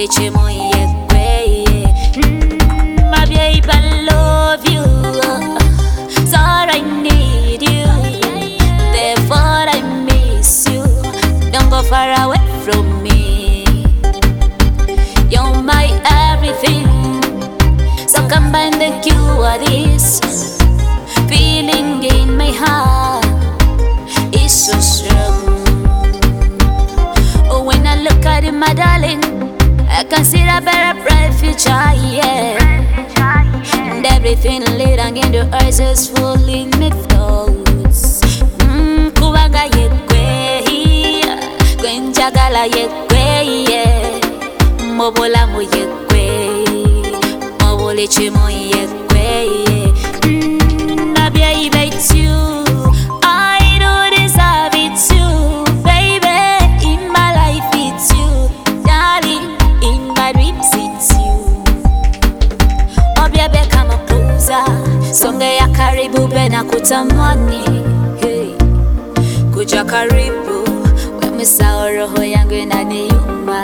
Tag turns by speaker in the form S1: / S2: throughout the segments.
S1: chemo yekwe. My babe, I love you. So I need you. Therefore I miss you. Don't go far away from me. You're my everything. So combine the cure this feeling in my heart is so strong. Oh, when I look at it, my darling, I can see a better bright future, yeah. And everything leading in the eyes is fully me thoughts. Kuwaga yekwe, kwenjagala yekwe, yeah. Mobola mo yekwe, mobole chemo yekwe, yeah. My baby, it's you. I don't deserve it too, baby. In my life, it's you, darling. In my dreams, it's you. Oh, baby, come up closer. Songe ya karibu bena kutamani. Hey, kuja karibu, wemesahau roho yangu inaniuma.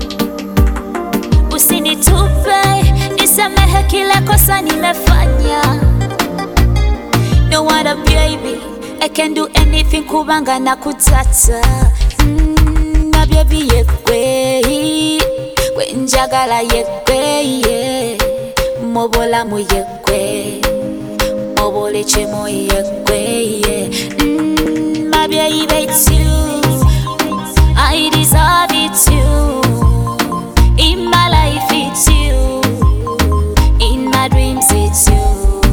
S1: Usinitupe, nisamehe kila kosa nimefanya. No wonder baby, I can do anything kubanga na kutata. My baby yekwe, kwenjagala yekwe, yeah. Mobola mo yekwe, mobole chemo yekwe, yeah. My baby, it's you. I deserve it too. In my life, it's you. In my dreams, it's you.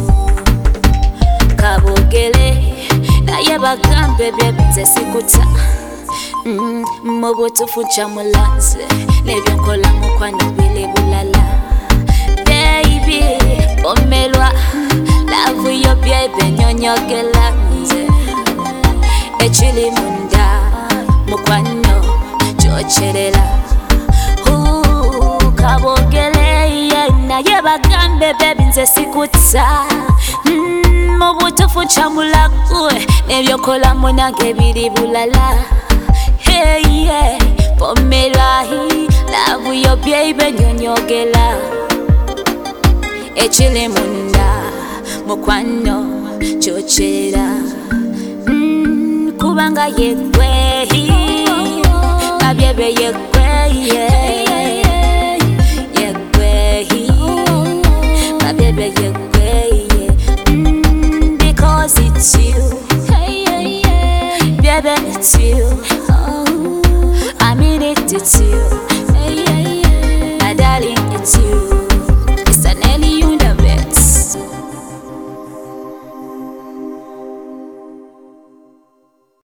S1: Kabogele, na yeba gambe baby sikuta. Mobo tufucha mulanze, nebyankola mukwano bile bulala. Baby, omelwa, love yo baby nyonyogela nze. Echili munda, mukwano chocherela. Kabogele, na yeba gambe baby nze sikuta. Mobutufu chamula kwe, nebyokola munange biri bulala. Hey yeah, pomela hi, love yo baby nyonyogela. Echile munda, mukwano chochera. Kubanga yekwe hi, mabyebe yekwe yeah. Yekwe hi, mabyebe yekwe. It's you, baby, it's you. Oh, I mean it, it's you, my darling, it's you.